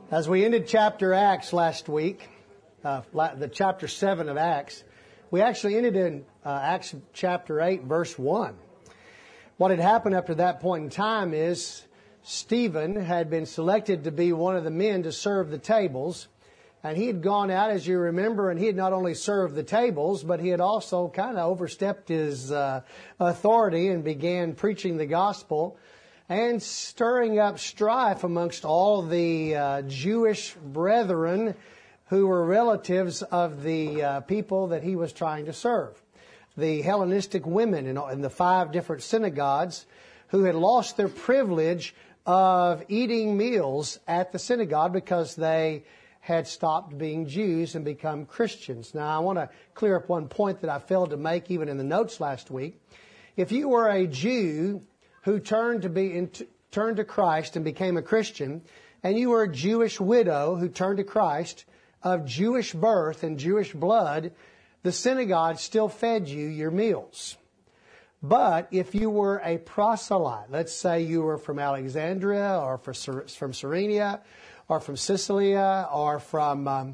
As we ended chapter Acts last week, the chapter 7 of Acts, we actually ended in Acts chapter 8, verse 1. What had happened up to that point in time is Stephen had been selected to be one of the men to serve the tables. And he had gone out, as you remember, and he had not only served the tables, but he had also kind of overstepped his authority and began preaching the gospel and stirring up strife amongst all the Jewish brethren who were relatives of the people that he was trying to serve. The Hellenistic women in the 5 different synagogues who had lost their privilege of eating meals at the synagogue because they had stopped being Jews and become Christians. Now, I want to clear up one point that I failed to make even in the notes last week. If you were a Jew who turned to Christ and became a Christian, and you were a Jewish widow who turned to Christ of Jewish birth and Jewish blood, the synagogue still fed you your meals. But if you were a proselyte, let's say you were from Alexandria or from Cyrenia or from Sicily or from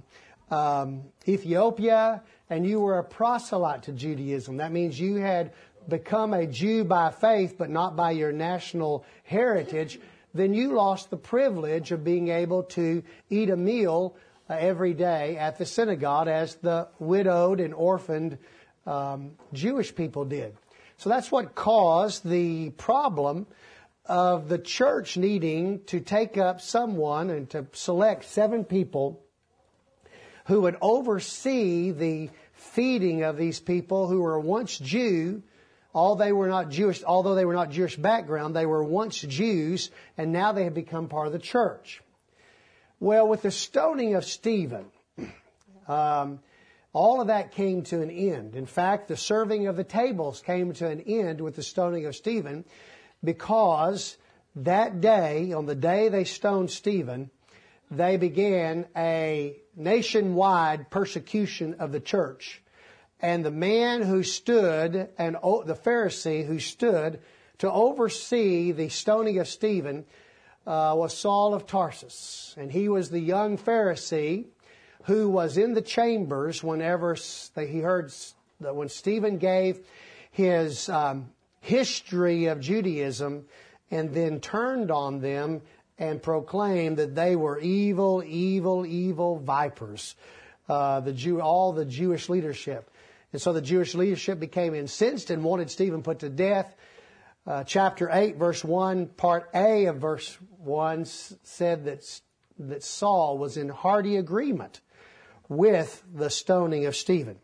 Ethiopia, and you were a proselyte to Judaism, that means you had become a Jew by faith but not by your national heritage, then you lost the privilege of being able to eat a meal every day at the synagogue as the widowed and orphaned Jewish people did. So that's what caused the problem of the church needing to take up someone and to select 7 people who would oversee the feeding of these people who were once Jew. Although they were not Jewish background, they were once Jews, and now they have become part of the church. Well, with the stoning of Stephen, all of that came to an end. In fact, the serving of the tables came to an end with the stoning of Stephen, because that day, on the day they stoned Stephen, they began a nationwide persecution of the church. And the man who stood, and the Pharisee who stood to oversee the stoning of Stephen was Saul of Tarsus. And he was the young Pharisee who was in the chambers whenever he heard that when Stephen gave his history of Judaism and then turned on them and proclaimed that they were evil, evil, evil vipers, all the Jewish leadership. And so the Jewish leadership became incensed and wanted Stephen put to death. Chapter 8, verse 1, part A of verse 1 said that Saul was in hearty agreement with the stoning of Stephen.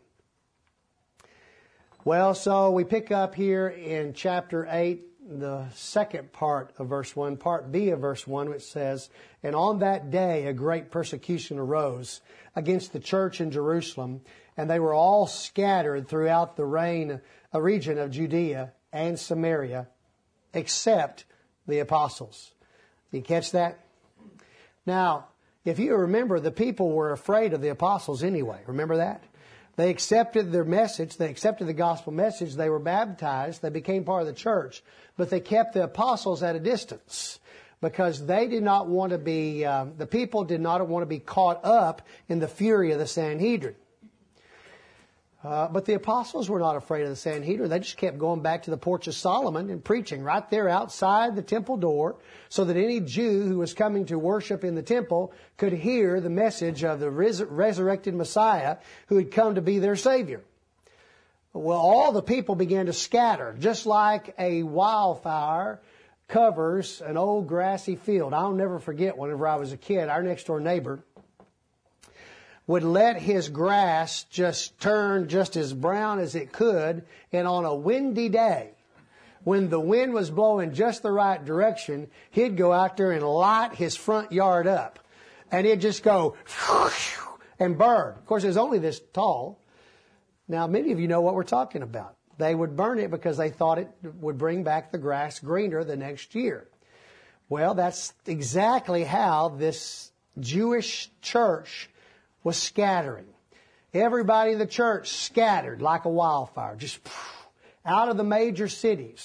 Well, so we pick up here in chapter 8, the second part of verse 1, part B of verse 1, which says, "And on that day a great persecution arose against the church in Jerusalem, and they were all scattered throughout the region of Judea and Samaria, except the apostles." You catch that? Now, if you remember, the people were afraid of the apostles anyway. Remember that? They accepted their message. They accepted the gospel message. They were baptized. They became part of the church. But they kept the apostles at a distance because they did not want to be, the people did not want to be caught up in the fury of the Sanhedrin. But the apostles were not afraid of the Sanhedrin. They just kept going back to the porch of Solomon and preaching right there outside the temple door so that any Jew who was coming to worship in the temple could hear the message of the resurrected Messiah who had come to be their Savior. Well, all the people began to scatter, just like a wildfire covers an old grassy field. I'll never forget whenever I was a kid, our next door neighbor would let his grass just turn just as brown as it could, and on a windy day, when the wind was blowing just the right direction, he'd go out there and light his front yard up, and it'd just go and burn. Of course, it was only this tall. Now, many of you know what we're talking about. They would burn it because they thought it would bring back the grass greener the next year. Well, that's exactly how this Jewish church was scattering. Everybody in the church scattered like a wildfire, just out of the major cities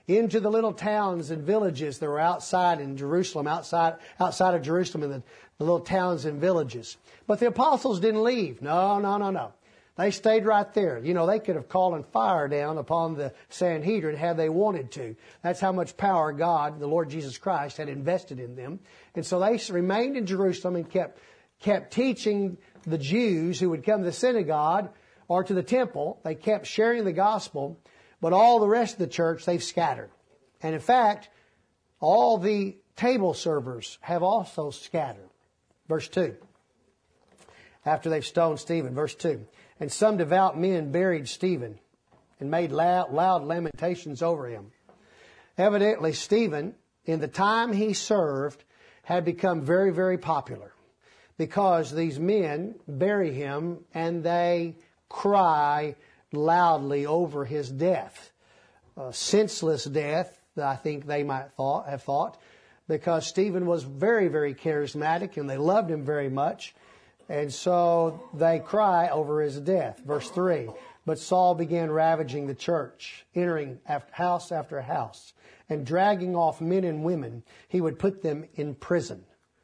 into the little towns and villages that were outside in Jerusalem, outside of Jerusalem, in the little towns and villages. But the apostles didn't leave. No. They stayed right there. You know, they could have called fire down upon the Sanhedrin had they wanted to. That's how much power God, the Lord Jesus Christ, had invested in them. And so they remained in Jerusalem and kept teaching the Jews who would come to the synagogue or to the temple. They kept sharing the gospel, but all the rest of the church, they've scattered. And in fact, all the table servers have also scattered. Verse 2. After they've stoned Stephen. Verse 2. And some devout men buried Stephen and made loud lamentations over him. Evidently, Stephen, in the time he served, had become very, very popular because these men bury him and they cry loudly over his death. Senseless death, I think they might have thought, because Stephen was very, very charismatic and they loved him very much. And so they cry over his death. Verse 3, but Saul began ravaging the church, entering house after house, and dragging off men and women. He would put them in prison.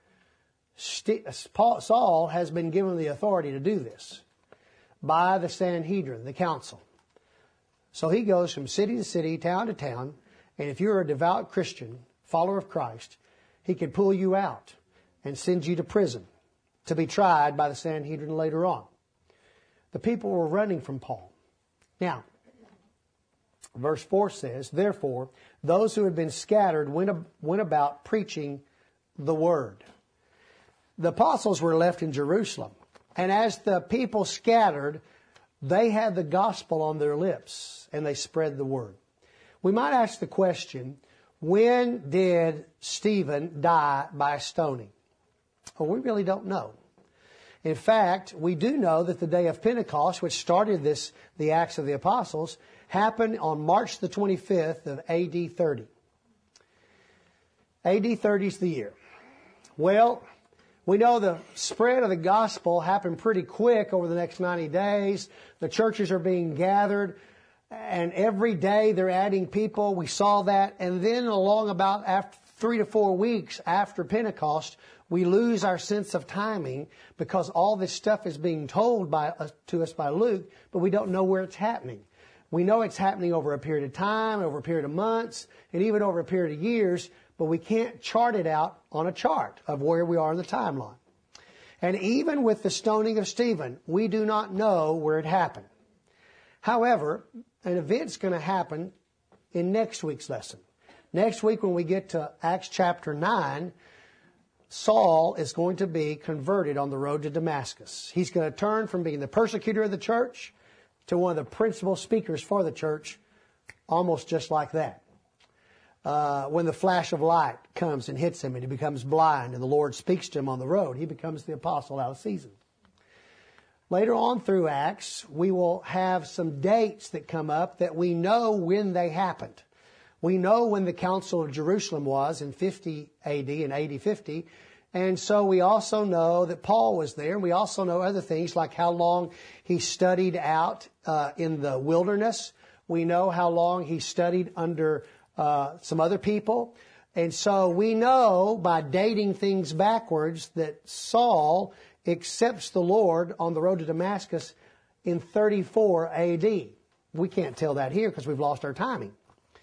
Saul has been given the authority to do this by the Sanhedrin, the council. So he goes from city to city, town to town, and if you're a devout Christian, follower of Christ, he could pull you out and send you to prison to be tried by the Sanhedrin later on. The people were running from Paul. Now, verse 4 says, therefore, those who had been scattered went about preaching the word. The apostles were left in Jerusalem. And as the people scattered, they had the gospel on their lips and they spread the word. We might ask the question, when did Stephen die by stoning? Well, we really don't know. In fact, we do know that the day of Pentecost, which started the Acts of the Apostles, happened on March the 25th of AD 30. AD 30 is the year. Well, we know the spread of the gospel happened pretty quick over the next 90 days. The churches are being gathered, and every day they're adding people. We saw that. And then along about after 3 to 4 weeks after Pentecost, we lose our sense of timing because all this stuff is being told to us by Luke, but we don't know where it's happening. We know it's happening over a period of time, over a period of months, and even over a period of years, but we can't chart it out on a chart of where we are in the timeline. And even with the stoning of Stephen, we do not know where it happened. However, an event's going to happen in next week's lesson. Next week when we get to Acts chapter 9, Saul is going to be converted on the road to Damascus. He's going to turn from being the persecutor of the church to one of the principal speakers for the church, almost just like that. When the flash of light comes and hits him and he becomes blind and the Lord speaks to him on the road, he becomes the apostle out of season. Later on through Acts, we will have some dates that come up that we know when they happened. We know when the Council of Jerusalem was in 50 AD and AD 50. And so we also know that Paul was there. And we also know other things like how long he studied out in the wilderness. We know how long he studied under some other people. And so we know by dating things backwards that Saul accepts the Lord on the road to Damascus in 34 AD. We can't tell that here because we've lost our timing.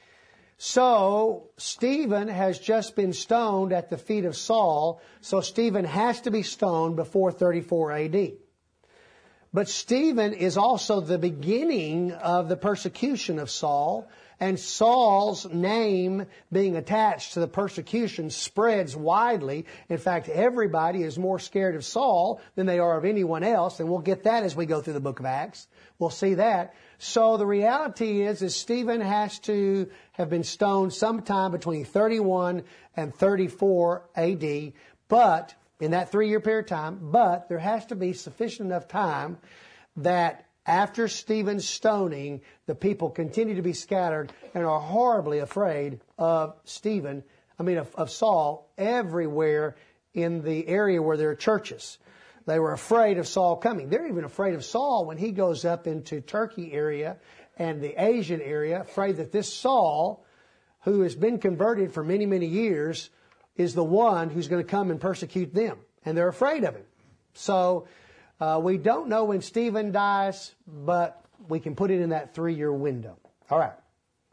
So Stephen has just been stoned at the feet of Saul, so Stephen has to be stoned before 34 AD. But Stephen is also the beginning of the persecution of Saul, and Saul's name being attached to the persecution spreads widely. In fact, everybody is more scared of Saul than they are of anyone else, and we'll get that as we go through the book of Acts. We'll see that. So the reality is Stephen has to have been stoned sometime between 31 and 34 AD, but in that 3-year period of time, but there has to be sufficient enough time that after Stephen's stoning, the people continue to be scattered and are horribly afraid of of Saul everywhere in the area where there are churches. They were afraid of Saul coming. They're even afraid of Saul when he goes up into Turkey area and the Asian area, afraid that this Saul who has been converted for many, many years, is the one who's going to come and persecute them. And they're afraid of him. So we don't know when Stephen dies, but we can put it in that 3-year window. All right.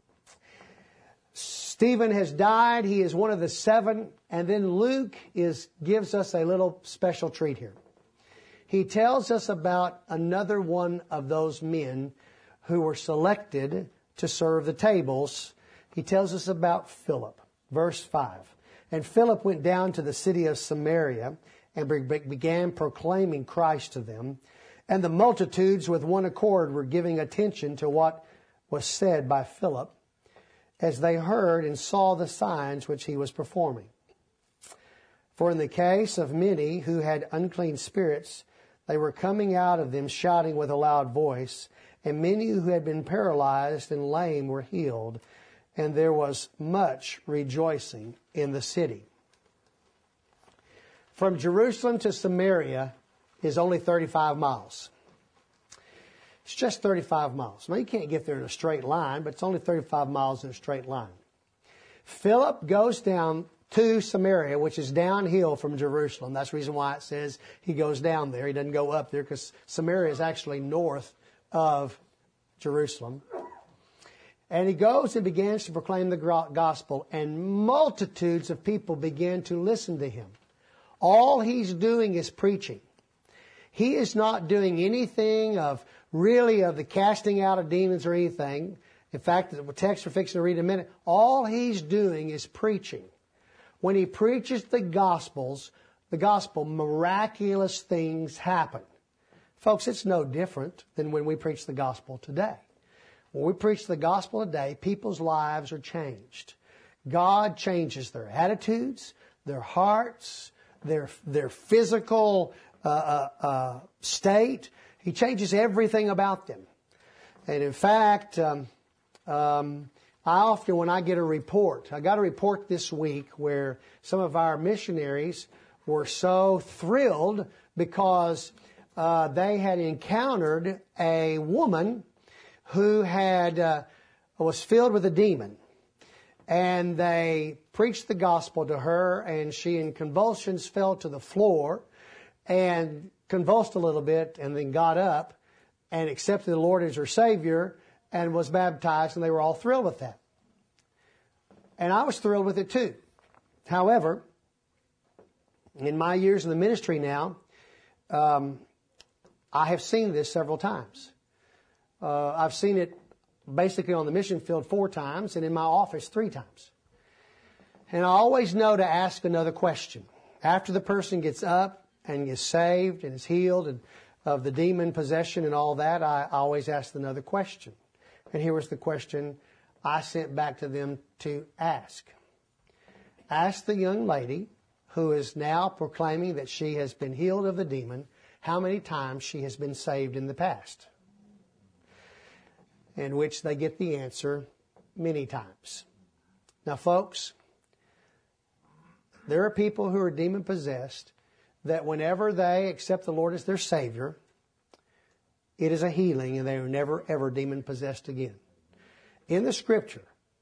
Stephen has died. He is one of the 7. And then Luke gives us a little special treat here. He tells us about another one of those men who were selected to serve the tables. He tells us about Philip. Verse 5. And Philip went down to the city of Samaria and began proclaiming Christ to them. And the multitudes with one accord were giving attention to what was said by Philip, as they heard and saw the signs which he was performing. For in the case of many who had unclean spirits, they were coming out of them shouting with a loud voice, and many who had been paralyzed and lame were healed, and there was much rejoicing in the city. From Jerusalem to Samaria is only 35 miles. It's just 35 miles. Now, you can't get there in a straight line, but it's only 35 miles in a straight line. Philip goes down to Samaria, which is downhill from Jerusalem. That's the reason why it says he goes down there. He doesn't go up there, because Samaria is actually north of Jerusalem. And he goes and begins to proclaim the gospel, and multitudes of people begin to listen to him. All he's doing is preaching. He is not doing anything of the casting out of demons or anything. In fact, the text we're fixing to read in a minute, all he's doing is preaching. When he preaches the gospel, miraculous things happen. Folks, it's no different than when we preach the gospel today. When we preach the gospel today, people's lives are changed. God changes their attitudes, their hearts, their physical state. He changes everything about them. And in fact, I often, when I get a report, I got a report this week where some of our missionaries were so thrilled because they had encountered a woman who was filled with a demon. And they preached the gospel to her, and she in convulsions fell to the floor and convulsed a little bit, and then got up and accepted the Lord as her Savior and was baptized, and they were all thrilled with that. And I was thrilled with it too. However, in my years in the ministry now, I have seen this several times. I've seen it basically on the mission field 4 times, and in my office 3 times. And I always know to ask another question. After the person gets up and is saved and is healed and of the demon possession and all that, I always ask another question. And here was the question I sent back to them to ask. Ask the young lady who is now proclaiming that she has been healed of the demon, how many times she has been saved in the past. In which they get the answer, many times. Now, folks, there are people who are demon possessed that whenever they accept the Lord as their Savior, it is a healing, and they are never ever demon possessed again. In the Scripture,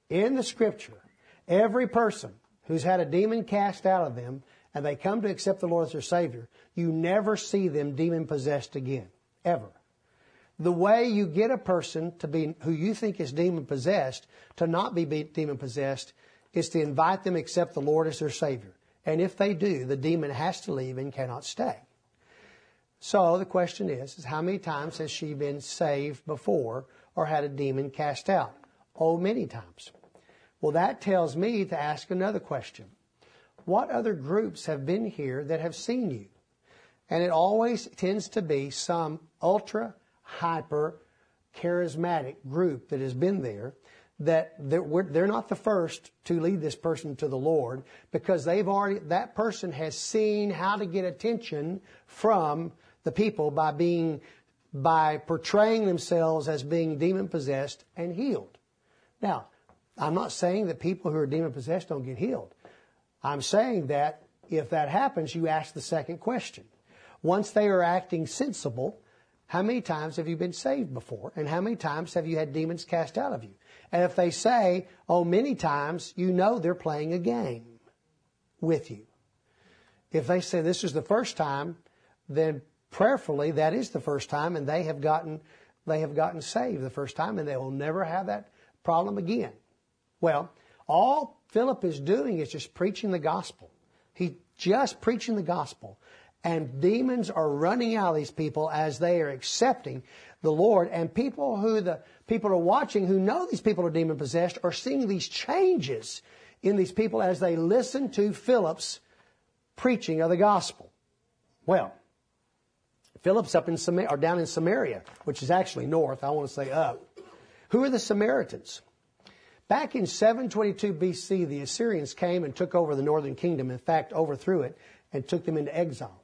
every person who's had a demon cast out of them and they come to accept the Lord as their Savior, you never see them demon possessed again, ever. The way you get a person to be, who you think is demon possessed, to not be demon possessed, is to invite them to accept the Lord as their Savior. And if they do, the demon has to leave and cannot stay. So the question is how many times has she been saved before or had a demon cast out? Oh, many times. Well, that tells me to ask another question. What other groups have been here that have seen you? And it always tends to be some ultra hyper charismatic group that has been there, that they're not the first to lead this person to the Lord, because that person has seen how to get attention from the people by portraying themselves as being demon possessed and healed. Now, I'm not saying that people who are demon possessed don't get healed. I'm saying that if that happens, you ask the second question. Once they are acting sensible how many times have you been saved before? And how many times have you had demons cast out of you? And if they say, oh, many times, you know they're playing a game with you. If they say this is the first time, then prayerfully that is the first time, and they have gotten saved the first time, and they will never have that problem again. Well, all Philip is doing is just preaching the gospel. He's just preaching the gospel. And demons are running out of these people as they are accepting the Lord. And people are watching who know these people are demon possessed are seeing these changes in these people as they listen to Philip's preaching of the gospel. Well, Philip's up in Samaria, or down in Samaria, which is actually north. I want to say up. Who are the Samaritans? Back in 722 BC, the Assyrians came and took over the northern kingdom. In fact, overthrew it and took them into exile.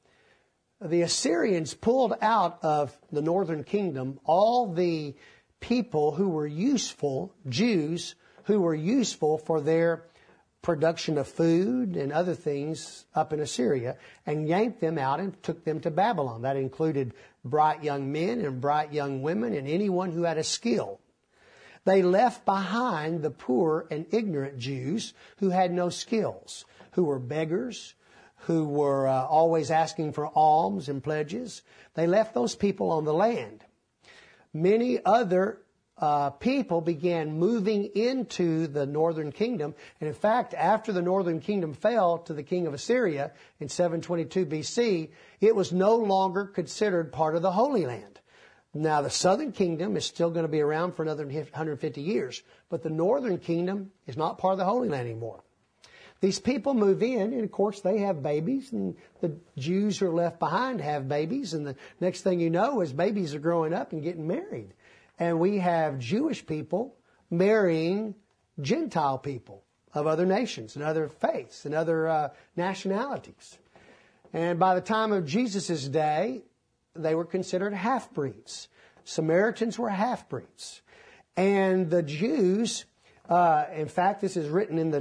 The Assyrians pulled out of the northern kingdom all the people who were useful, Jews, who were useful for their production of food and other things up in Assyria, and yanked them out and took them to Babylon. That included bright young men and bright young women and anyone who had a skill. They left behind the poor and ignorant Jews who had no skills, who were beggars, who were always asking for alms and pledges. They left those people on the land. Many other people began moving into the northern kingdom. And in fact, after the northern kingdom fell to the king of Assyria in 722 BC, it was no longer considered part of the Holy Land. Now, the southern kingdom is still going to be around for another 150 years, but the northern kingdom is not part of the Holy Land anymore. These people move in, and of course they have babies, and the Jews who are left behind have babies, and the next thing you know is babies are growing up and getting married. And we have Jewish people marrying Gentile people of other nations and other faiths and other nationalities. And by the time of Jesus' day, they were considered half-breeds. Samaritans were half-breeds. And the Jews, in fact, this is written in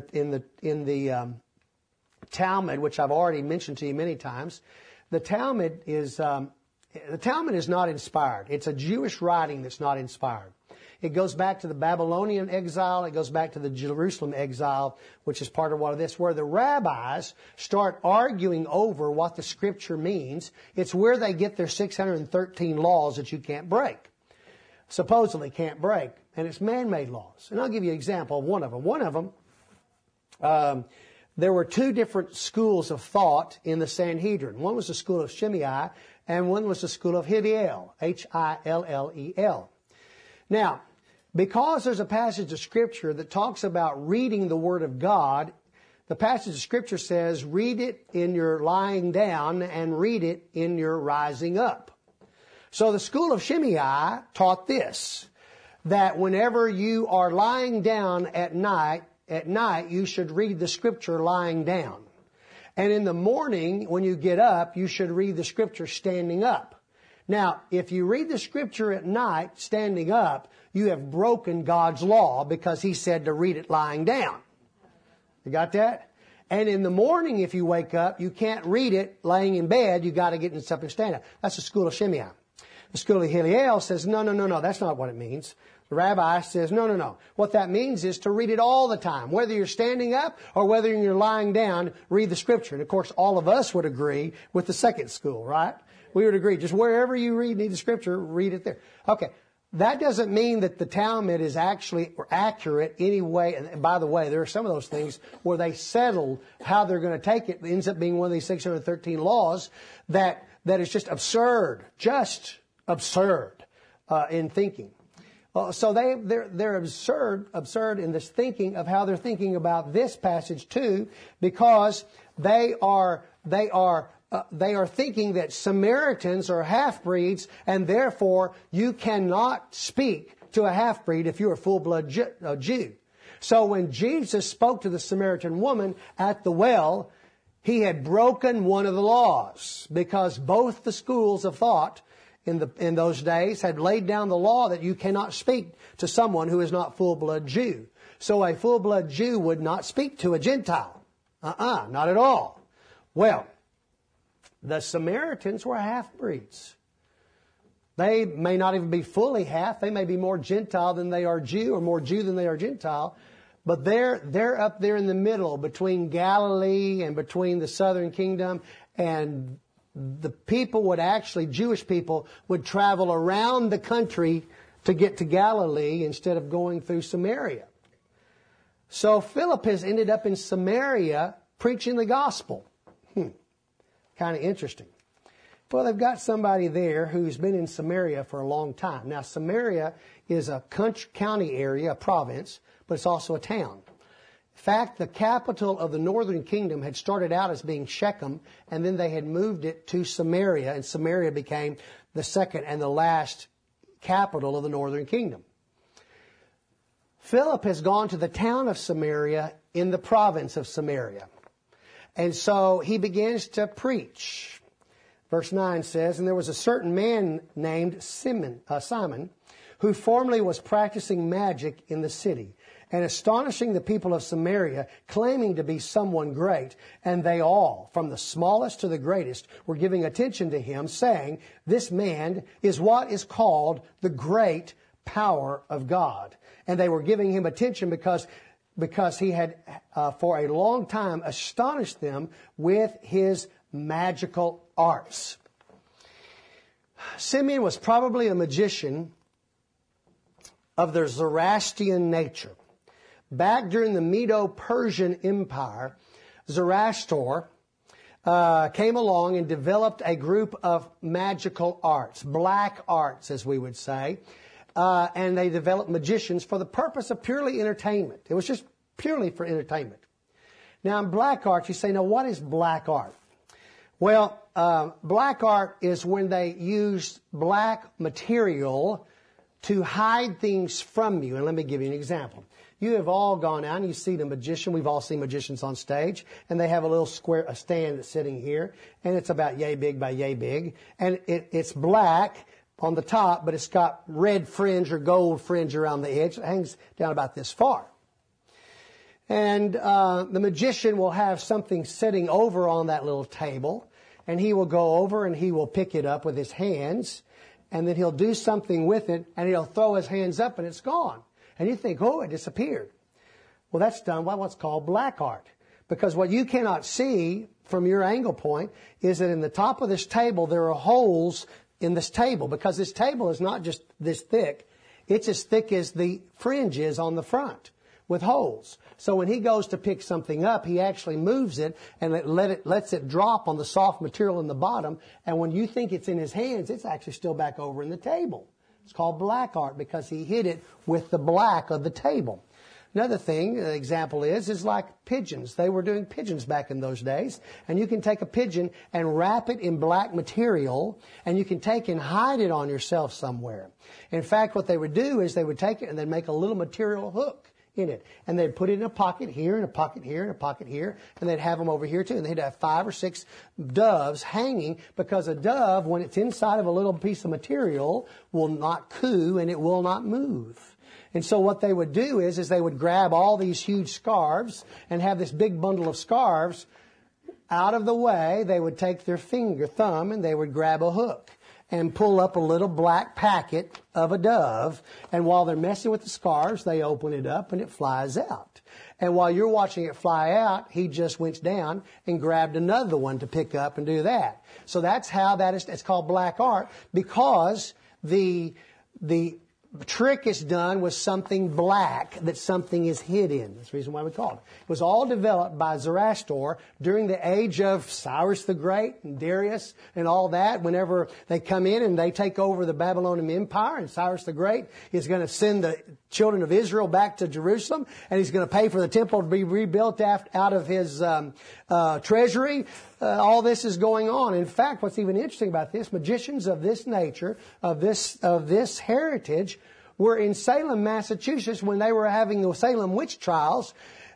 the Talmud, which I've already mentioned to you many times. The Talmud is not inspired. It's a Jewish writing that's not inspired. It goes back to the Babylonian exile. It goes back to the Jerusalem exile, which is part of what it is, where the rabbis start arguing over what the Scripture means. It's where they get their 613 laws that you can't break, supposedly can't break. And it's man-made laws. And I'll give you an example of one of them. One of them, there were two different schools of thought in the Sanhedrin. One was the school of Shimei, and one was the school of Hillel, Hillel. Now, because there's a passage of Scripture that talks about reading the Word of God, the passage of Scripture says, read it in your lying down and read it in your rising up. So the school of Shimei taught this, that whenever you are lying down at night you should read the Scripture lying down. And in the morning, when you get up, you should read the Scripture standing up. Now, if you read the Scripture at night standing up, you have broken God's law because He said to read it lying down. You got that? And in the morning, if you wake up, you can't read it laying in bed. You got to get up and stand up. That's the school of Shimei. The school of Hillel says, no, that's not what it means. The rabbi says, no. What that means is to read it all the time. Whether you're standing up or whether you're lying down, read the Scripture. And of course, all of us would agree with the second school, right? We would agree. Just wherever you need the Scripture, read it there. Okay. That doesn't mean that the Talmud is actually accurate anyway. And by the way, there are some of those things where they settled how they're going to take it. It ends up being one of these 613 laws that is just absurd in thinking. So they're absurd in this thinking of how they're thinking about this passage too, because they are thinking that Samaritans are half-breeds, and therefore you cannot speak to a half-breed if you're a full-blood Jew. So when Jesus spoke to the Samaritan woman at the well, He had broken one of the laws, because both the schools of thought in those days had laid down the law that you cannot speak to someone who is not full-blood Jew. So a full-blood Jew would not speak to a Gentile. Not at all. Well, the Samaritans were half-breeds. They may not even be fully half. They may be more Gentile than they are Jew, or more Jew than they are Gentile. But they're up there in the middle between Galilee and between the southern kingdom. And the people would actually, Jewish people, would travel around the country to get to Galilee instead of going through Samaria. So Philip has ended up in Samaria preaching the gospel. Kind of interesting. Well, they've got somebody there who's been in Samaria for a long time. Now, Samaria is a county area, a province, but it's also a town. In fact, the capital of the northern kingdom had started out as being Shechem, and then they had moved it to Samaria, and Samaria became the second and the last capital of the northern kingdom. Philip has gone to the town of Samaria in the province of Samaria. And so he begins to preach. Verse 9 says, "And there was a certain man named Simon, who formerly was practicing magic in the city, and astonishing the people of Samaria, claiming to be someone great. And they all, from the smallest to the greatest, were giving attention to him, saying, 'This man is what is called the great power of God.' And they were giving him attention because he had for a long time astonished them with his magical arts." Simeon was probably a magician of the Zoroastrian nature. Back during the Medo-Persian Empire, Zoroaster came along and developed a group of magical arts, black arts, as we would say. And they developed magicians for the purpose of purely entertainment. It was just purely for entertainment. Now, in black art, you say, now what is black art? Well, black art is when they use black material to hide things from you. And let me give you an example. You have all gone out and you see the magician. We've all seen magicians on stage, and they have a little a stand that's sitting here, and it's about yay big by yay big. And it's black on the top, but it's got red fringe or gold fringe around the edge. It hangs down about this far. And the magician will have something sitting over on that little table, and he will go over and he will pick it up with his hands, and then he'll do something with it, and he'll throw his hands up, and it's gone. And you think, oh, it disappeared. Well, that's done by what's called black art. Because what you cannot see from your angle point is that in the top of this table, there are holes in this table, because this table is not just this thick. It's as thick as the fringe is on the front with holes. So when he goes to pick something up, he actually moves it and lets it drop on the soft material in the bottom. And when you think it's in his hands, it's actually still back over in the table. It's called black art because he hid it with the black of the table. Another thing, an example is like pigeons. They were doing pigeons back in those days. And you can take a pigeon and wrap it in black material, and you can take and hide it on yourself somewhere. In fact, what they would do is they would take it and they'd make a little material hook in it. And they'd put it in a pocket here, and a pocket here, and a pocket here, and they'd have them over here too. And they'd have 5 or 6 doves hanging, because a dove, when it's inside of a little piece of material, will not coo and it will not move. And so what they would do is they would grab all these huge scarves and have this big bundle of scarves out of the way. They would take their thumb, and they would grab a hook and pull up a little black packet of a dove. And while they're messing with the scarves, they open it up and it flies out. And while you're watching it fly out, he just went down and grabbed another one to pick up and do that. So that's how that is. It's called black art, because the trick is done with something black that something is hid in. That's the reason why we call it. It was all developed by Zoroaster during the age of Cyrus the Great and Darius and all that. Whenever they come in and they take over the Babylonian Empire, and Cyrus the Great is going to send the children of Israel back to Jerusalem, and he's going to pay for the temple to be rebuilt out of his treasury. All this is going on. In fact, what's even interesting about this, magicians of this nature, of this heritage, were in Salem, Massachusetts when they were having the Salem witch trials.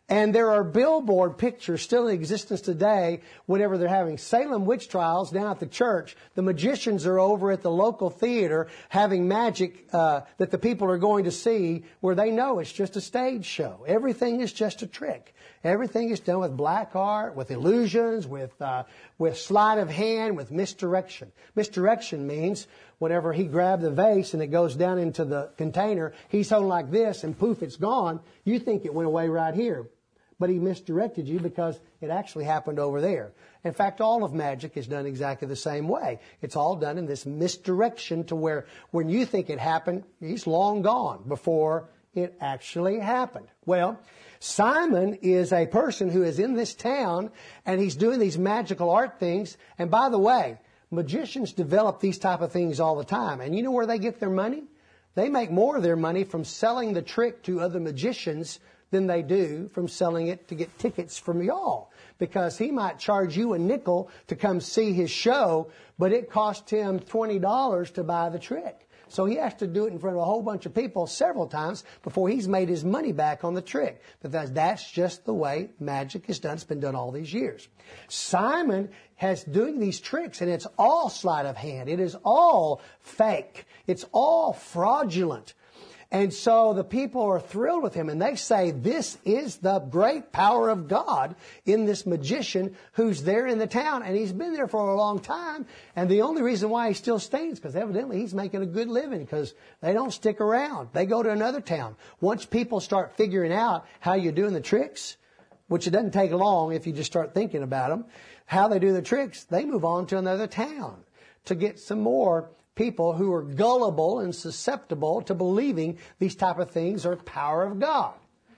And there are billboard pictures still in existence today whenever they're having Salem witch trials down at the church. The magicians are over at the local theater having magic that the people are going to see where they know it's just a stage show. Everything is just a trick. Everything is done with black art, with illusions, with sleight of hand, with misdirection. Misdirection means whenever he grabbed the vase and it goes down into the container, he's holding like this and poof, it's gone. You think it went away right here. But he misdirected you because it actually happened over there. In fact, all of magic is done exactly the same way. It's all done in this misdirection to where when you think it happened, he's long gone before it actually happened. Well, Simon is a person who is in this town and he's doing these magical art things. And by the way, magicians develop these type of things all the time. And you know where they get their money? They make more of their money from selling the trick to other magicians than they do from selling it to get tickets from y'all. Because he might charge you a nickel to come see his show, but it cost him $20 to buy the trick. So he has to do it in front of a whole bunch of people several times before he's made his money back on the trick. But that's just the way magic is done. It's been done all these years. Simon has doing these tricks, and it's all sleight of hand. It is all fake. It's all fraudulent. And so the people are thrilled with him, and they say this is the great power of God in this magician who's there in the town, and he's been there for a long time, and the only reason why he's still staying is because evidently he's making a good living because they don't stick around. They go to another town. Once people start figuring out how you're doing the tricks, which it doesn't take long if you just start thinking about them, how they do the tricks, they move on to another town to get some more people who are gullible and susceptible to believing these type of things are power of God.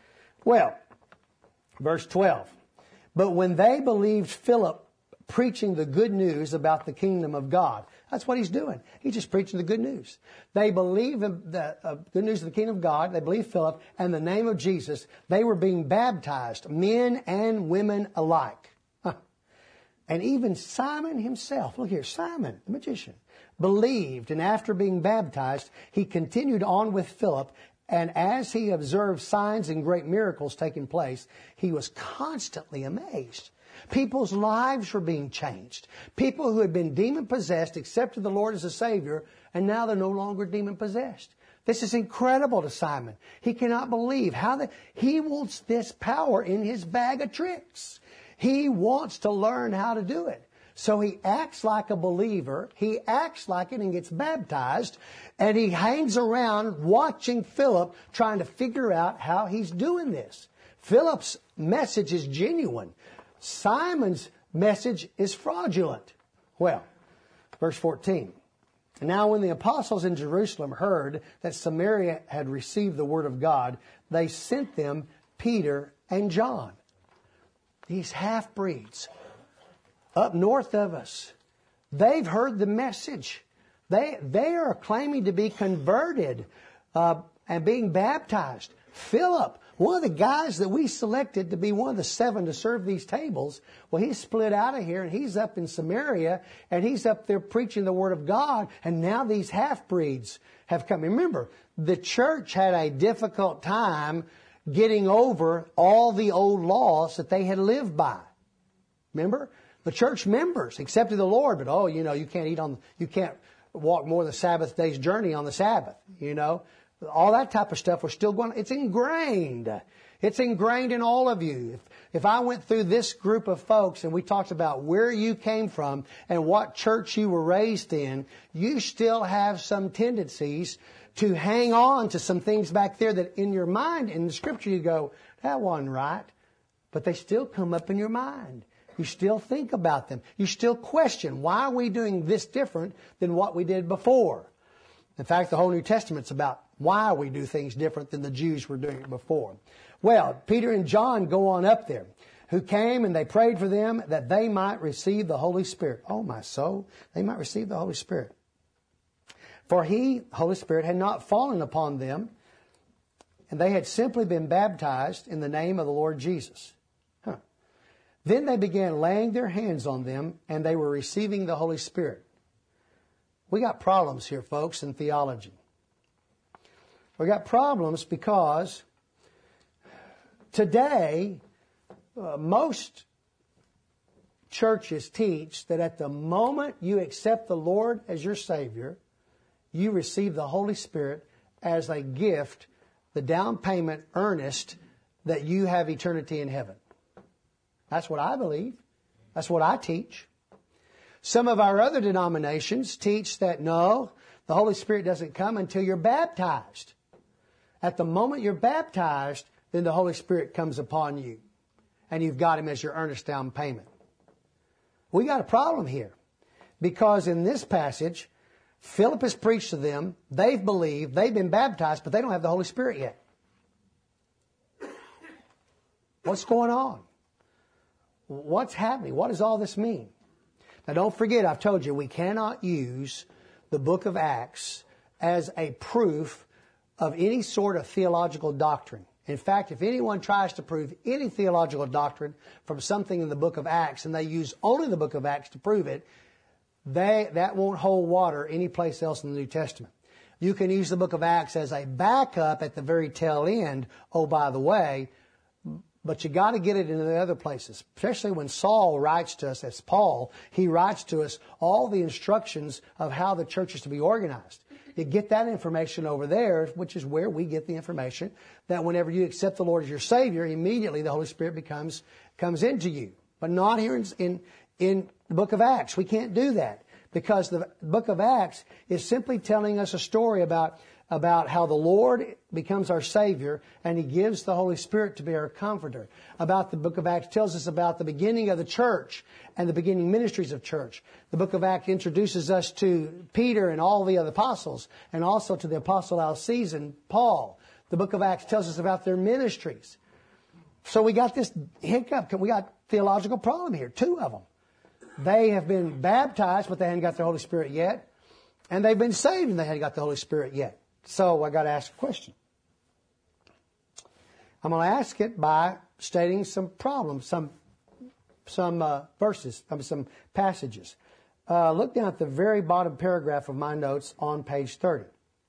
Well, verse 12. But when they believed Philip preaching the good news about the kingdom of God, that's what he's doing. He's just preaching the good news. They believe in the good news of the kingdom of God. They believe Philip and the name of Jesus. They were being baptized, men and women alike. And even Simon himself, look here, Simon, the magician, believed, and after being baptized, he continued on with Philip, and as he observed signs and great miracles taking place, he was constantly amazed. People's lives were being changed. People who had been demon-possessed accepted the Lord as a Savior, and now they're no longer demon-possessed. This is incredible to Simon. He cannot believe how he wants this power in his bag of tricks. He wants to learn how to do it. So he acts like a believer, he acts like it and gets baptized, and he hangs around watching Philip trying to figure out how he's doing this. Philip's message is genuine. Simon's message is fraudulent. Well, verse 14. Now when the apostles in Jerusalem heard that Samaria had received the word of God, they sent them Peter and John. These half-breeds up north of us, they've heard the message. They are claiming to be converted and being baptized. Philip, one of the guys that we selected to be one of the 7 to serve these tables, well, he's split out of here and he's up in Samaria and he's up there preaching the Word of God, and now these half-breeds have come. Remember, the church had a difficult time getting over all the old laws that they had lived by. Remember? The church members accepted the Lord, but you can't walk more than a Sabbath day's journey on the Sabbath, All that type of stuff was still going on. It's ingrained. It's ingrained in all of you. If I went through this group of folks and we talked about where you came from and what church you were raised in, you still have some tendencies to hang on to some things back there that in your mind, in the Scripture, you go, that wasn't right. But they still come up in your mind. You still think about them. You still question, why are we doing this different than what we did before? In fact, the whole New Testament's about why we do things different than the Jews were doing it before. Well, Peter and John go on up there, who came and they prayed for them that they might receive the Holy Spirit. Oh, my soul, they might receive the Holy Spirit. For Holy Spirit, had not fallen upon them, and they had simply been baptized in the name of the Lord Jesus. Then they began laying their hands on them, and they were receiving the Holy Spirit. We got problems here, folks, in theology. We got problems because Today, most churches teach that at the moment you accept the Lord as your Savior, you receive the Holy Spirit as a gift, the down payment, earnest, that you have eternity in heaven. That's what I believe. That's what I teach. Some of our other denominations teach that no, the Holy Spirit doesn't come until you're baptized. At the moment you're baptized, then the Holy Spirit comes upon you, and you've got Him as your earnest down payment. We got a problem here, because in this passage, Philip has preached to them, they've believed, they've been baptized, but they don't have the Holy Spirit yet. What's going on? What's happening? What does all this mean? Now don't forget, I've told you, we cannot use the book of Acts as a proof of any sort of theological doctrine. In fact, if anyone tries to prove any theological doctrine from something in the book of Acts, and they use only the book of Acts to prove it, that won't hold water anyplace else in the New Testament. You can use the book of Acts as a backup at the very tail end, oh, by the way, but you got to get it into the other places, especially when Saul writes to us, as Paul, he writes to us all the instructions of how the church is to be organized. You get that information over there, which is where we get the information that whenever you accept the Lord as your Savior, immediately the Holy Spirit comes into you. But not here in the book of Acts. We can't do that, because the book of Acts is simply telling us a story about how the Lord becomes our Savior and He gives the Holy Spirit to be our comforter. About the book of Acts tells us about the beginning of the church and the beginning ministries of church. The book of Acts introduces us to Peter and all the other apostles, and also to the apostle Alcés and Paul. The book of Acts tells us about their ministries. So we got this hiccup. We got theological problem here, two of them. They have been baptized, but they haven't got the Holy Spirit yet. And they've been saved, and they haven't got the Holy Spirit yet. So I got to ask a question. I'm going to ask it by stating some problems, some verses, some passages. Look down at the very bottom paragraph of my notes on page 30.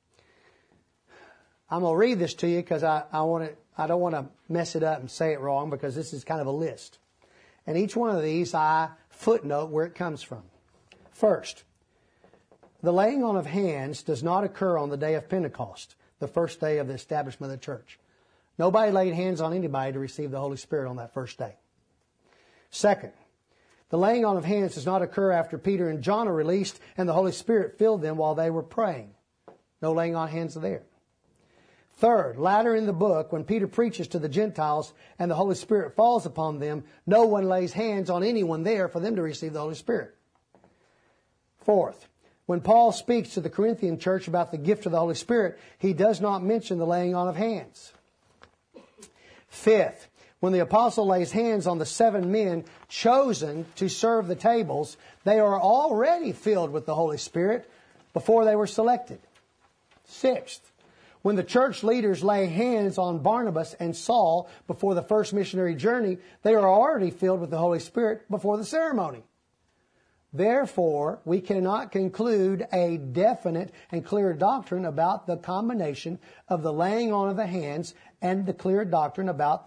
I'm going to read this to you because I don't want to mess it up and say it wrong, because this is kind of a list. And each one of these I footnote where it comes from. First, the laying on of hands does not occur on the day of Pentecost, the first day of the establishment of the church. Nobody laid hands on anybody to receive the Holy Spirit on that first day. Second, the laying on of hands does not occur after Peter and John are released and the Holy Spirit filled them while they were praying. No laying on hands there. Third, later in the book, when Peter preaches to the Gentiles and the Holy Spirit falls upon them, no one lays hands on anyone there for them to receive the Holy Spirit. Fourth, when Paul speaks to the Corinthian church about the gift of the Holy Spirit, he does not mention the laying on of hands. Fifth, when the apostle lays hands on the 7 men chosen to serve the tables, they are already filled with the Holy Spirit before they were selected. Sixth, when the church leaders lay hands on Barnabas and Saul before the first missionary journey, they are already filled with the Holy Spirit before the ceremony. Therefore, we cannot conclude a definite and clear doctrine about the combination of the laying on of the hands and the clear doctrine about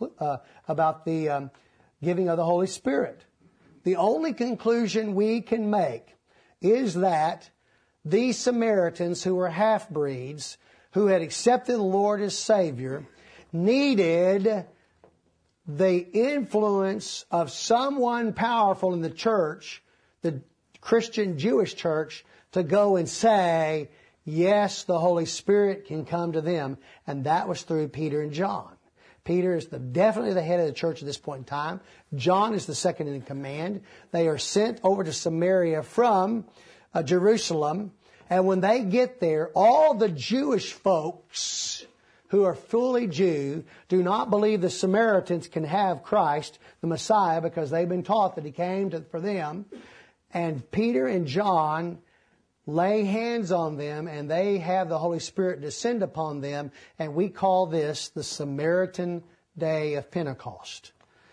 the giving of the Holy Spirit. The only conclusion we can make is that these Samaritans, who were half-breeds, who had accepted the Lord as Savior, needed the influence of someone powerful in the church, the Christian Jewish church, to go and say, yes, the Holy Spirit can come to them. And that was through Peter and John. Peter is definitely the head of the church at this point in time. John is the second in command. They are sent over to Samaria from Jerusalem. And when they get there, all the Jewish folks who are fully Jew do not believe the Samaritans can have Christ, the Messiah, because they've been taught that He came for them. And Peter and John lay hands on them, and they have the Holy Spirit descend upon them, and we call this the Samaritan Day of Pentecost.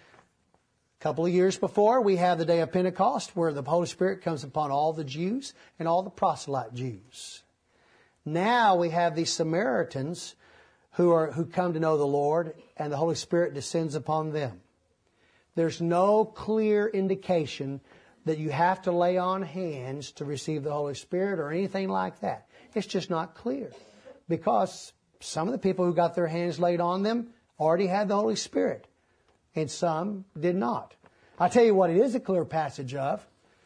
A couple of years before, we have the Day of Pentecost, where the Holy Spirit comes upon all the Jews and all the proselyte Jews. Now we have these Samaritans who come to know the Lord, and the Holy Spirit descends upon them. There's no clear indication that you have to lay on hands to receive the Holy Spirit or anything like that. It's just not clear. Because some of the people who got their hands laid on them already had the Holy Spirit, and some did not. I'll tell you what it is a clear passage of.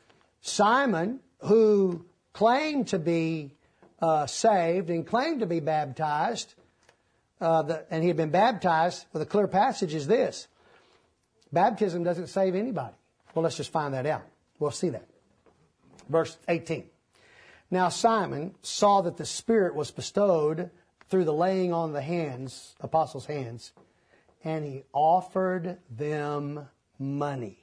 Simon, who claimed to be saved and claimed to be baptized, and he had been baptized, well, the clear passage is this. Baptism doesn't save anybody. Well, let's just find that out. We'll see that. Verse 18. Now Simon saw that the Spirit was bestowed through the laying on the hands, apostles' hands, and he offered them money.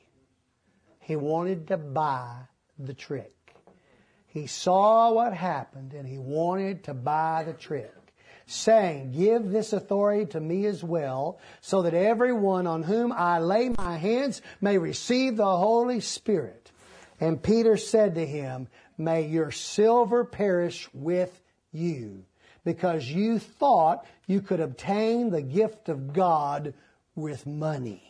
He wanted to buy the trick. He saw what happened and he wanted to buy the trick, saying, give this authority to me as well, so that everyone on whom I lay my hands may receive the Holy Spirit. And Peter said to him, may your silver perish with you, because you thought you could obtain the gift of God with money.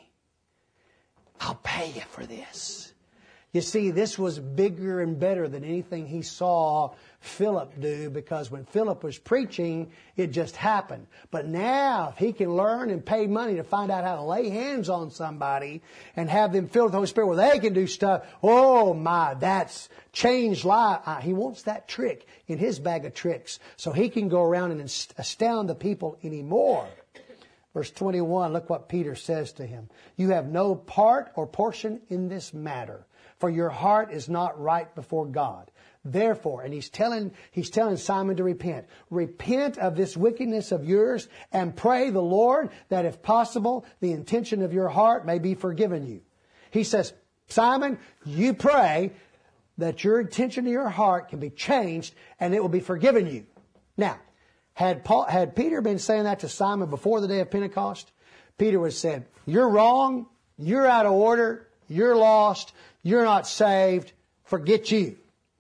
I'll pay you for this. You see, this was bigger and better than anything he saw Philip do, because when Philip was preaching, it just happened. But now, if he can learn and pay money to find out how to lay hands on somebody and have them filled with the Holy Spirit where they can do stuff, oh my, that's changed life. He wants that trick in his bag of tricks so he can go around and astound the people anymore. Verse 21, look what Peter says to him. You have no part or portion in this matter, for your heart is not right before God. Therefore, and he's telling Simon to repent. Repent of this wickedness of yours and pray the Lord that if possible, the intention of your heart may be forgiven you. He says, Simon, you pray that your intention of your heart can be changed and it will be forgiven you. Now, had Peter been saying that to Simon before the day of Pentecost, Peter would have said, you're wrong, you're out of order, you're lost, you're not saved, forget you.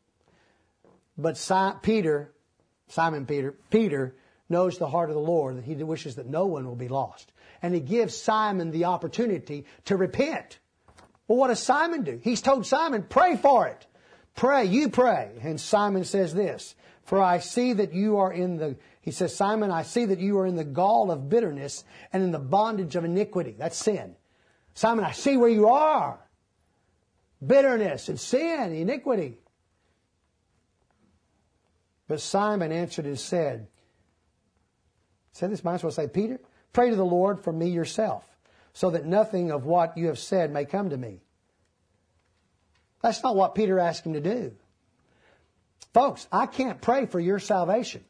But Peter knows the heart of the Lord, that he wishes that no one will be lost. And he gives Simon the opportunity to repent. Well, what does Simon do? He's told Simon, pray for it. Pray, you pray. And Simon says this, for I see that you are Simon, I see that you are in the gall of bitterness and in the bondage of iniquity. That's sin. Simon, I see where you are. Bitterness and sin, iniquity. But Simon answered and said this, might as well say, Peter, pray to the Lord for me yourself, so that nothing of what you have said may come to me. That's not what Peter asked him to do. Folks, I can't pray for your salvation.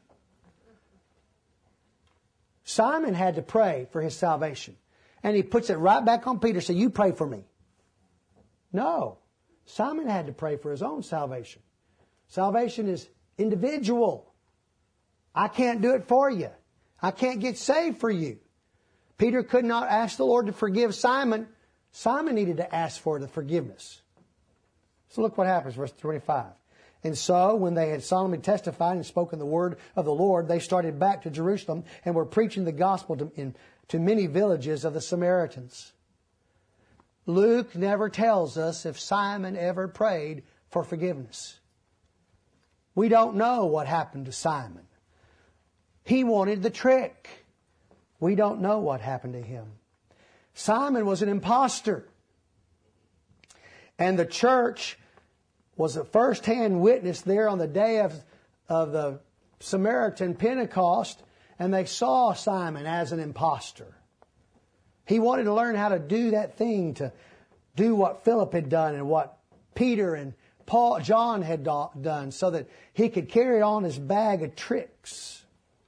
Simon had to pray for his salvation. And he puts it right back on Peter, so you pray for me. No. Simon had to pray for his own salvation. Salvation is individual. I can't do it for you. I can't get saved for you. Peter could not ask the Lord to forgive Simon. Simon needed to ask for the forgiveness. So look what happens, verse 25. And so, when they had solemnly testified and spoken the word of the Lord, they started back to Jerusalem and were preaching the gospel to many villages of the Samaritans. Luke never tells us if Simon ever prayed for forgiveness. We don't know what happened to Simon. He wanted the trick. We don't know what happened to him. Simon was an imposter. And the church was a first-hand witness there on the day of the Samaritan Pentecost, and they saw Simon as an imposter. He wanted to learn how to do that thing, to do what Philip had done and what Peter and John had done, so that he could carry on his bag of tricks.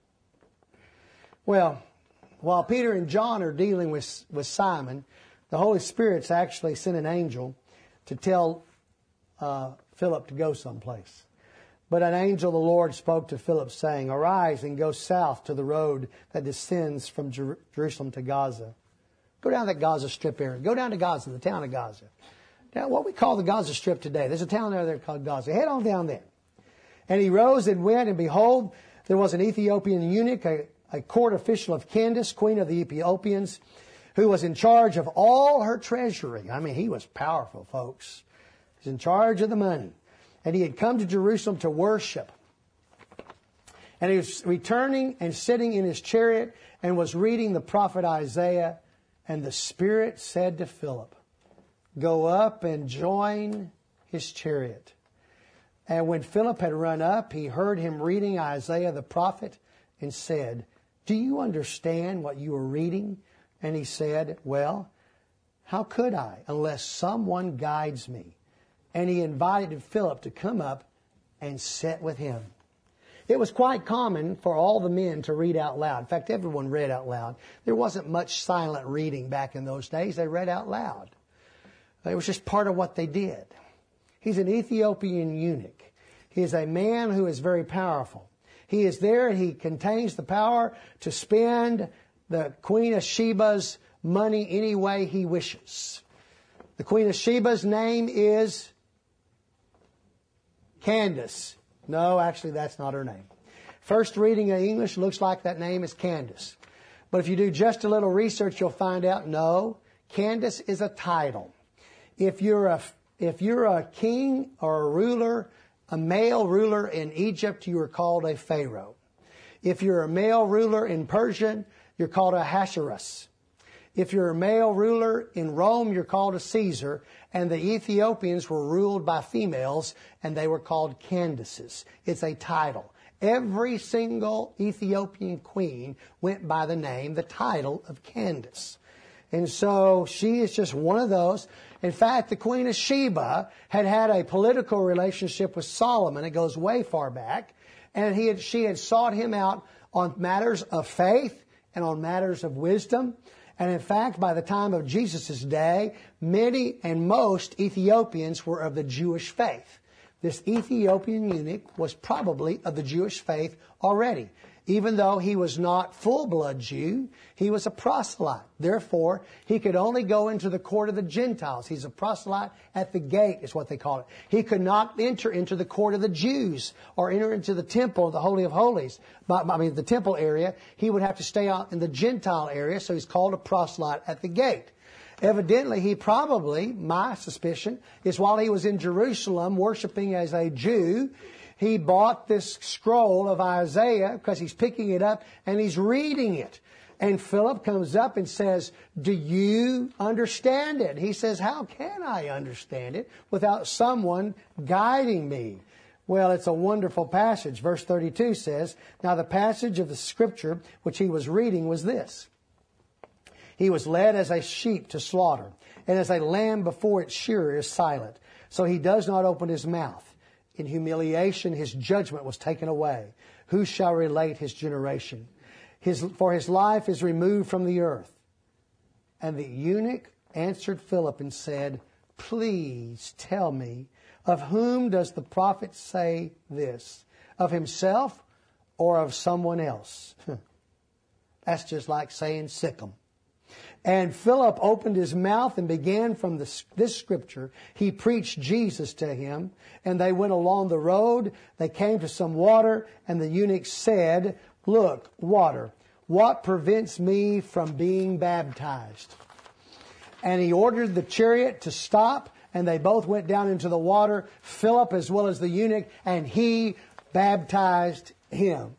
Well, while Peter and John are dealing with Simon, the Holy Spirit's actually sent an angel to tell Philip to go someplace. But an angel of the Lord spoke to Philip, saying, arise and go south to the road that descends from Jerusalem to Gaza. Go down that Gaza Strip area. Go down to Gaza, the town of Gaza. Now, what we call the Gaza Strip today. There's a town there called Gaza. Head on down there. And he rose and went, and behold, there was an Ethiopian eunuch, a court official of Candace, queen of the Ethiopians, who was in charge of all her treasury. I mean, he was powerful, folks. He's in charge of the money. And he had come to Jerusalem to worship. And he was returning and sitting in his chariot and was reading the prophet Isaiah. And the Spirit said to Philip, "Go up and join his chariot." And when Philip had run up, he heard him reading Isaiah the prophet and said, "Do you understand what you are reading?" And he said, "Well, how could I unless someone guides me?" And he invited Philip to come up and sit with him. It was quite common for all the men to read out loud. In fact, everyone read out loud. There wasn't much silent reading back in those days. They read out loud. It was just part of what they did. He's an Ethiopian eunuch. He is a man who is very powerful. He is there and he contains the power to spend the Queen of Sheba's money any way he wishes. The Queen of Sheba's name is Candace. No, actually, that's not her name. First reading in English looks like that name is Candace. But if you do just a little research, you'll find out, no, Candace is a title. If you're a king or a ruler, a male ruler in Egypt, you are called a pharaoh. If you're a male ruler in Persia, you're called a Ahasuerus. If you're a male ruler in Rome, you're called a Caesar. And the Ethiopians were ruled by females, and they were called Candaces. It's a title. Every single Ethiopian queen went by the name, the title of Candace. And so she is just one of those. In fact, the Queen of Sheba had a political relationship with Solomon. It goes way far back. And she had sought him out on matters of faith and on matters of wisdom. And in fact, by the time of Jesus' day, many and most Ethiopians were of the Jewish faith. This Ethiopian eunuch was probably of the Jewish faith already. Even though he was not full-blood Jew, he was a proselyte. Therefore, he could only go into the court of the Gentiles. He's a proselyte at the gate, is what they call it. He could not enter into the court of the Jews or enter into the temple, the Holy of Holies. The temple area. He would have to stay out in the Gentile area, so he's called a proselyte at the gate. Evidently, he probably, my suspicion, is while he was in Jerusalem worshiping as a Jew, he bought this scroll of Isaiah because he's picking it up and he's reading it. And Philip comes up and says, "Do you understand it?" He says, "How can I understand it without someone guiding me?" Well, it's a wonderful passage. Verse 32 says, "Now the passage of the scripture which he was reading was this. He was led as a sheep to slaughter, and as a lamb before its shearer is silent. So he does not open his mouth. In humiliation his judgment was taken away. Who shall relate his generation? For his life is removed from the earth." And the eunuch answered Philip and said, "Please tell me, of whom does the prophet say this? Of himself or of someone else?" That's just like saying sick 'em. And Philip opened his mouth and began from this scripture. He preached Jesus to him. And they went along the road. They came to some water. And the eunuch said, "Look, water, what prevents me from being baptized?" And he ordered the chariot to stop. And they both went down into the water, Philip as well as the eunuch. And he baptized him.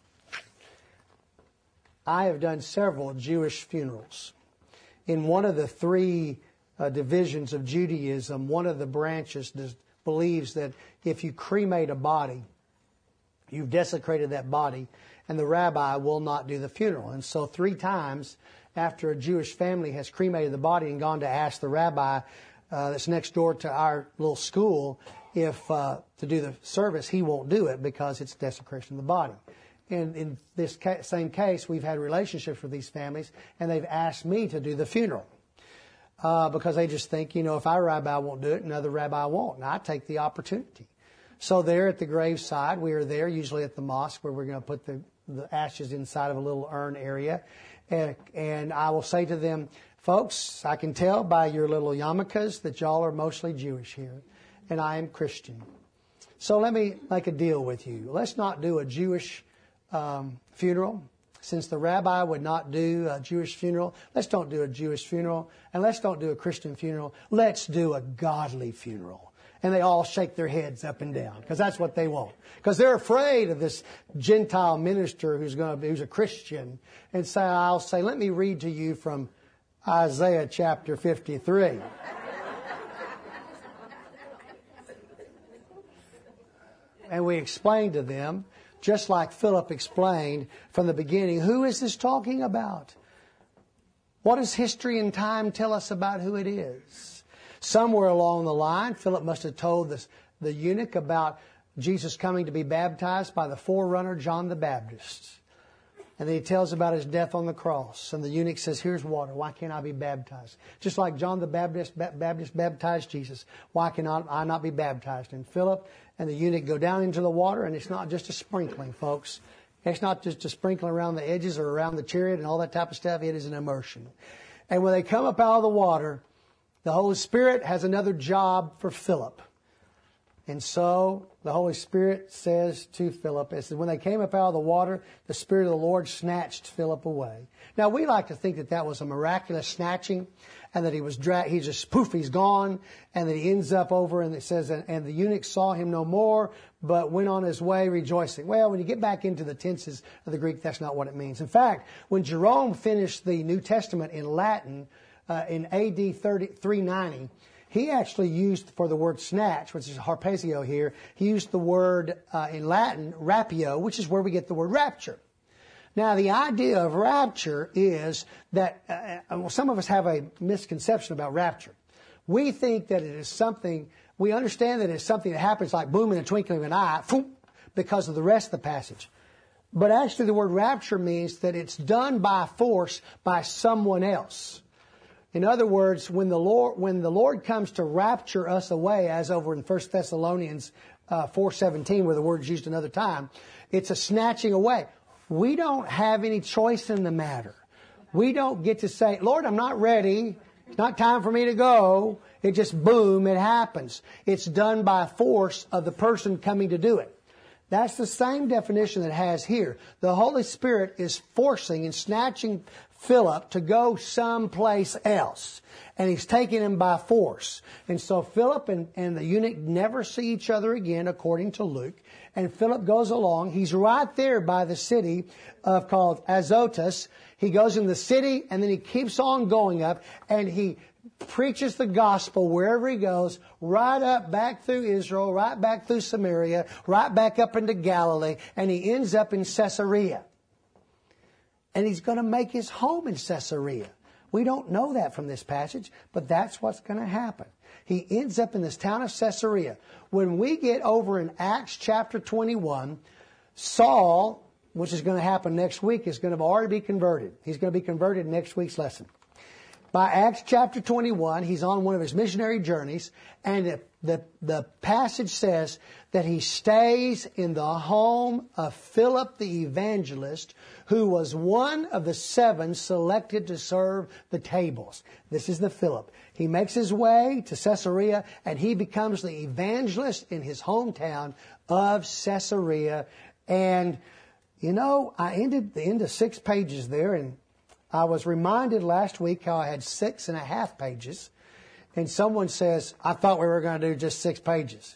I have done several Jewish funerals. In one of the three divisions of Judaism, one of the branches believes that if you cremate a body, you've desecrated that body, and the rabbi will not do the funeral. And so 3 times after a Jewish family has cremated the body and gone to ask the rabbi that's next door to our little school if to do the service, he won't do it because it's desecration of the body. And in this same case, we've had relationships with these families, and they've asked me to do the funeral because they just think, if our rabbi won't do it, another rabbi won't. And I take the opportunity. So there at the graveside, we are there usually at the mosque where we're going to put the ashes inside of a little urn area. And I will say to them, "Folks, I can tell by your little yarmulkes that y'all are mostly Jewish here, and I am Christian. So let me make a deal with you. Let's not do a Jewish funeral. since the rabbi would not do a Jewish funeral, let's don't do a Jewish funeral, and let's don't do a Christian funeral. Let's do a godly funeral. And they all shake their heads up and down because that's what they want. Because they're afraid of this Gentile minister who's a Christian. And so I'll say, let me read to you from Isaiah chapter 53. And we explain to them, just like Philip explained from the beginning, who is this talking about? What does history and time tell us about who it is? Somewhere along the line, Philip must have told the eunuch about Jesus coming to be baptized by the forerunner, John the Baptist. And then he tells about his death on the cross. And the eunuch says, here's water. Why can't I be baptized? Just like John the Baptist baptized Jesus. Why cannot I not be baptized? And Philip and the eunuch go down into the water, and it's not just a sprinkling, folks. It's not just a sprinkling around the edges or around the chariot and all that type of stuff. It is an immersion. And when they come up out of the water, the Holy Spirit has another job for Philip. And so the Holy Spirit says to Philip, it says, when they came up out of the water, the Spirit of the Lord snatched Philip away. Now, we like to think that was a miraculous snatching and that he was dragged, he just, poof, he's gone, and that he ends up over, and it says, and the eunuch saw him no more, but went on his way rejoicing. Well, when you get back into the tenses of the Greek, that's not what it means. In fact, when Jerome finished the New Testament in Latin in AD 390, he actually used for the word snatch, which is harpazo here, he used the word in Latin, rapio, which is where we get the word rapture. Now, the idea of rapture is that some of us have a misconception about rapture. We think that it is something, we understand that it's something that happens like boom in the twinkling of an eye, because of the rest of the passage. But actually the word rapture means that it's done by force by someone else. In other words, when the Lord comes to rapture us away, as over in 1 Thessalonians 4:17, where the word is used another time, it's a snatching away. We don't have any choice in the matter. We don't get to say, Lord, I'm not ready. It's not time for me to go. It just, boom, it happens. It's done by force of the person coming to do it. That's the same definition that it has here. The Holy Spirit is forcing and snatching Philip to go someplace else. And he's taking him by force. And so Philip and the eunuch never see each other again, according to Luke. And Philip goes along. He's right there by the city called Azotus. He goes in the city, and then he keeps on going up, and he preaches the gospel wherever he goes, right up back through Israel, right back through Samaria, right back up into Galilee, and he ends up in Caesarea. And he's going to make his home in Caesarea. We don't know that from this passage, but that's what's going to happen. He ends up in this town of Caesarea. When we get over in Acts chapter 21, Saul, which is going to happen next week, is going to already be converted. He's going to be converted in next week's lesson. By Acts chapter 21, he's on one of his missionary journeys, and the passage says that he stays in the home of Philip the evangelist, who was one of the 7 selected to serve the tables. This is the Philip. He makes his way to Caesarea, and he becomes the evangelist in his hometown of Caesarea. And, you know, I ended the end of 6 pages there, and I was reminded last week how I had 6.5 pages. And someone says, I thought we were going to do just 6 pages.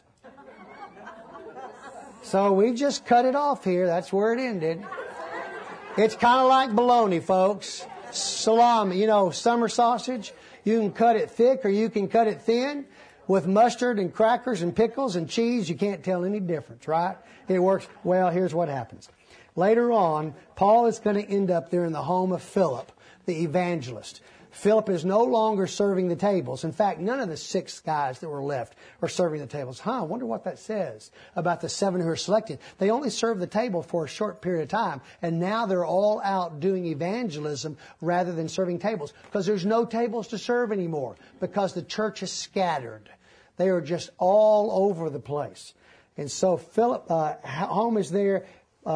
So we just cut it off here. That's where it ended. It's kind of like bologna, folks. Salami, you know, summer sausage. You can cut it thick or you can cut it thin. With mustard and crackers and pickles and cheese, you can't tell any difference, right? It works. Well, here's what happens. Later on, Paul is going to end up there in the home of Philip, the evangelist. Philip is no longer serving the tables. In fact, none of the 6 guys that were left are serving the tables. I wonder what that says about the 7 who are selected. They only served the table for a short period of time, and now they're all out doing evangelism rather than serving tables, because there's no tables to serve anymore, because the church is scattered. They are just all over the place. And so Philip, home is there.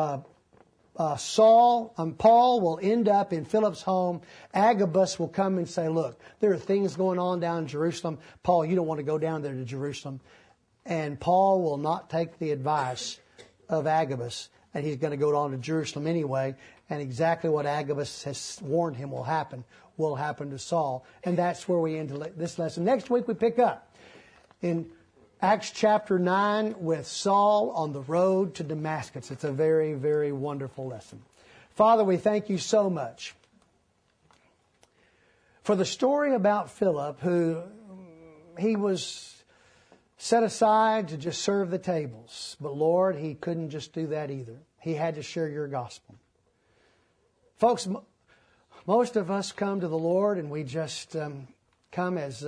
Paul will end up in Philip's home. Agabus will come and say, look, there are things going on down in Jerusalem. Paul, you don't want to go down there to Jerusalem. And Paul will not take the advice of Agabus, and he's going to go on to Jerusalem anyway. And exactly what Agabus has warned him will happen to Saul. And that's where we end this lesson. Next week we pick up in Acts chapter 9 with Saul on the road to Damascus. It's a very, very wonderful lesson. Father, we thank you so much for the story about Philip, who he was set aside to just serve the tables. But Lord, he couldn't just do that either. He had to share your gospel. Folks, most of us come to the Lord and we just come as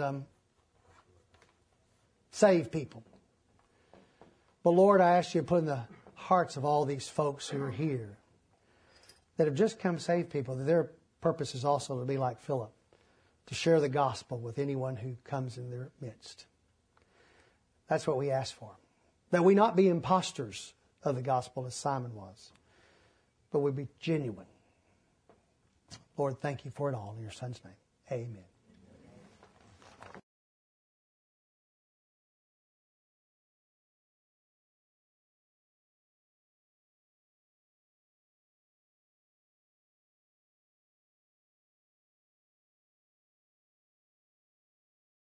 saved people. But Lord, I ask you to put in the hearts of all these folks who are here that have just come saved people, that their purpose is also to be like Philip, to share the gospel with anyone who comes in their midst. That's what we ask for. That we not be imposters of the gospel as Simon was, but we be genuine. Lord, thank you for it all in your Son's name. Amen.